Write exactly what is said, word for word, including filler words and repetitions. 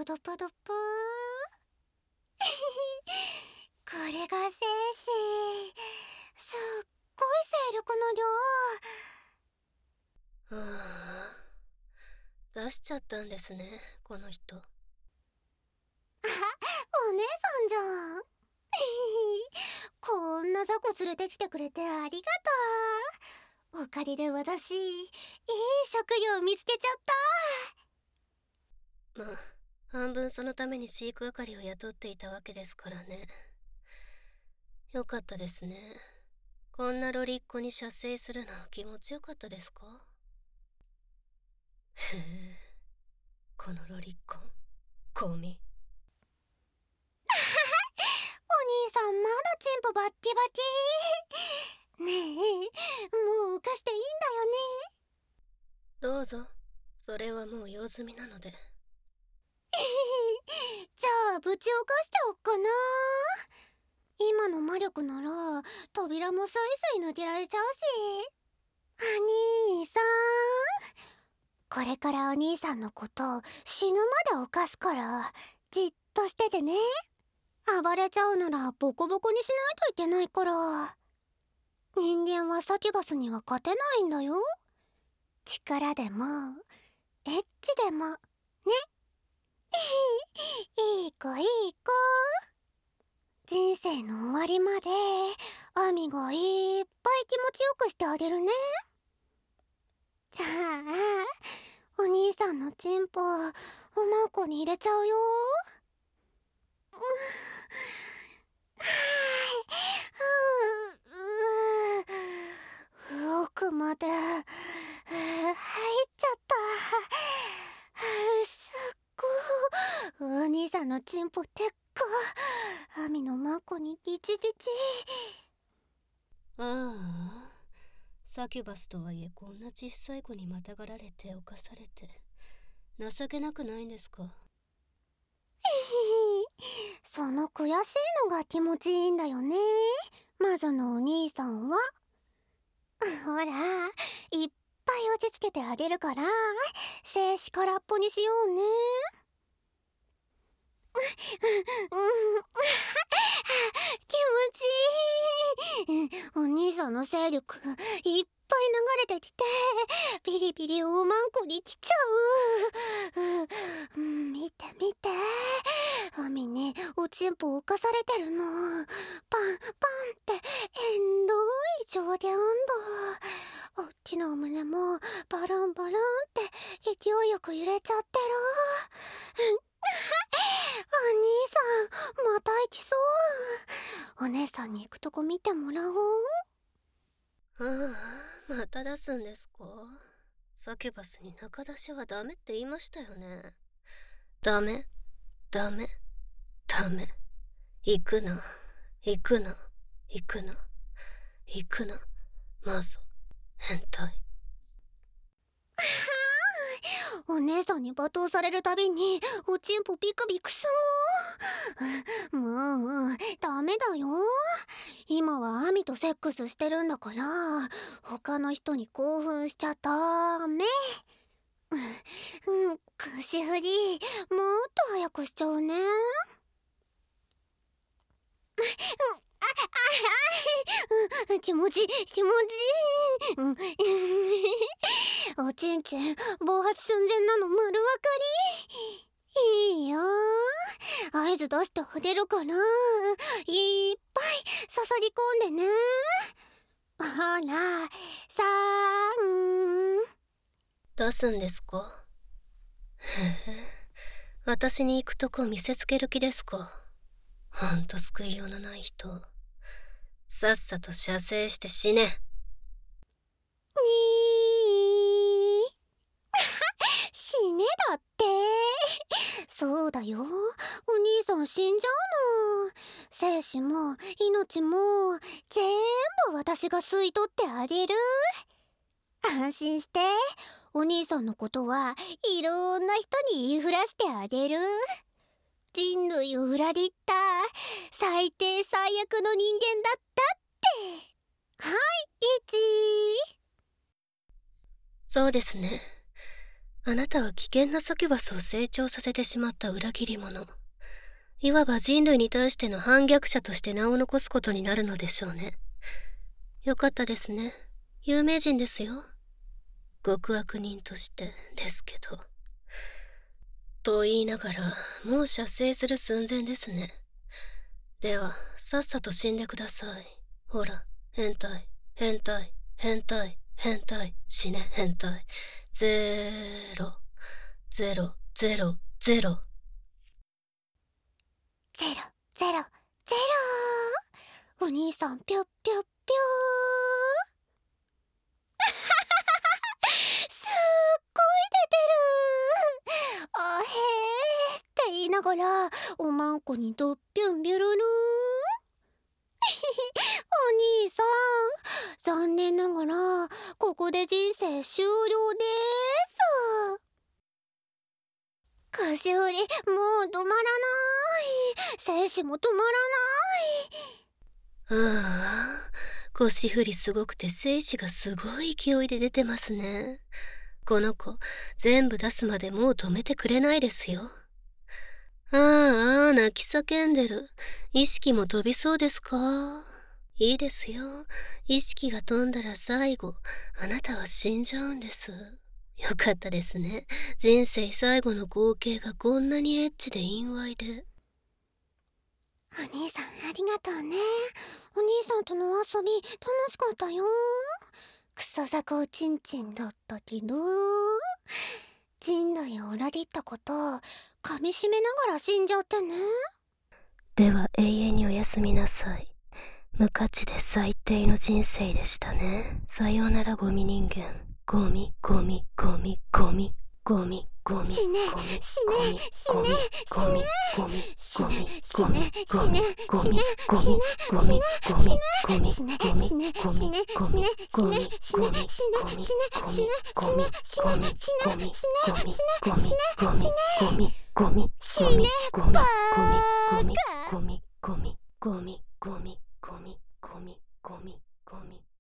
プドプドプーこれが精子。すっごい精力の量。 はあ、出しちゃったんですね、この人。 あ、お姉さんじゃん。こんな雑魚連れてきてくれてありがとう。おかげで私、いい食料見つけちゃった。 まあ、半分そのために飼育係を雇っていたわけですからね。よかったですね。こんなロリっ子に射精するの気持ちよかったですか？へえ、このロリっ子、コミ。 お兄さんまだチンポバッキバキ。ねえ、もう貸していいんどうぞ、それはもう用済みなので。 だよね。じゃあぶちおかしておっかな。今の魔力なら扉もスイスイ抜けられちゃうし。お兄さん、これからお兄さんのこと死ぬまで犯すからじっとしててね。暴れちゃうならボコボコにしないといけないから。人間はサキュバスには勝てないんだよ。力でもエッチでもね。いい子いい子。人生の終わりまでアミがいっぱい気持ちよくしてあげるね。じゃあお兄さんのチンポおまんこに入れちゃうよ。奥まで入っちゃった。すっごいお兄さんのチンポでっか。アミのマコにギチギチ。 ああ、サキュバスとはいえこんな小さい子にまたがられて犯されて情けなくないんですか？ その悔しいのが気持ちいいんだよね、魔女のお兄さんは。ほら、いっぱい落ち着けてあげるから静止空っぽにしようね。うん、気持ちいい。お兄さんの勢力いっぱい流れてきてビリビリおまんこに来ちゃう。うん、見て見て、アミにおちんぽ浮かされてるの。パンパンってエンドい上下運動。おっきなお胸もバルンバルンって勢いよく揺れちゃってる。お兄さんまた行きそう。お姉さんに行くとこ見てもらおう。 ああ、また出すんですか？サキュバスに中出しはダメって言いましたよね。ダメ、ダメ、ダメ。行くな、行くな、行くな、行くな、マゾ、変態。 お姉さんに罵倒されるたびにおちんぽビクビクすご。もうダメだよ。今はアミとセックスしてるんだから他の人に興奮しちゃダメ。うん、串振りもっと早くしちゃうね。ああ気持ちいい気持ちいい。うんおちんちん暴発寸前なの丸わかり。いいよ、合図出してあげるからいっぱい刺さり込んでね。ほらさーん。 出すんですか？へえ、私に行くとこ見せつける気ですか？ほんと救いようのない人。さっさと射精して死ね。 にー死ねだって。そうだよ、お兄さん死んじゃうの。生死も命も全部私が吸い取ってあげる。安心して、お兄さんのことはいろんな人に言いふらしてあげる。人類を裏切った最低最悪の人間だったって。はい、イチ。 そうですね。 あなたは危険なサキュバスを成長させてしまった裏切り者。いわば人類に対しての反逆者として名を残すことになるのでしょうね。よかったですね。有名人ですよ。極悪人としてですけど。と言いながら、もう射精する寸前ですね。では、さっさと死んでください。ほら、変態、変態、変態、変態、死ね、変態。ゼーロ、ゼロ、ゼロ、ゼロ。 ゼロゼロゼロ。お兄さんぴょっぴょっぴょーすっごい出てるあへーって言いながらおまんこにドッピュンビュルルーンお兄さん残念ながらここで人生終了でーす。菓子売りもう止まらない精子も止まらない。 ああ、腰振りすごくて精子がすごい勢いで出てますね。この子、全部出すまでもう止めてくれないですよ。ああ、泣き叫んでる。意識も飛びそうですか？いいですよ。意識が飛んだら最後、あなたは死んじゃうんです。よかったですね。人生最後の合計がこんなにエッチで陰猥で。 お兄さんありがとうね。お兄さんとの遊び楽しかったよ。クソザコおちんちんだったけど人類を裏切ったこと噛みしめながら死んじゃってね。 では永遠におやすみなさい。無価値で最低の人生でしたね。さようならゴミ人間。ゴミゴミゴミゴミゴミゴミ死ねゴミ死ねゴミゴミゴミゴミゴミゴミゴミゴミゴミゴミゴミゴミ死ねゴミ死ねゴミ死ねゴミ死ねゴミ死ねゴミ死ねゴミ死ねゴミ死ねゴミ死ゴミねゴミ死ねゴミ死ねゴミゴミゴミゴミ死ねゴミゴミバゴミーカゴミゴミゴミゴミゴミゴミゴミゴミゴミゴミ